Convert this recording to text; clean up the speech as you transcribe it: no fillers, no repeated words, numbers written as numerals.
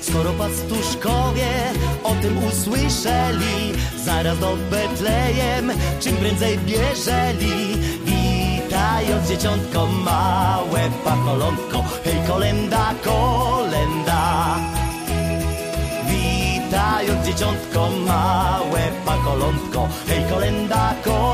Skoro pastuszkowie o tym usłyszeli, zaraz do Betlejem czym prędzej bieżeli. Witając dzieciątko małe, pacholątko, hej kolenda, kolenda. Witając dzieciątko małe, pacholątko, hej kolenda, kolenda.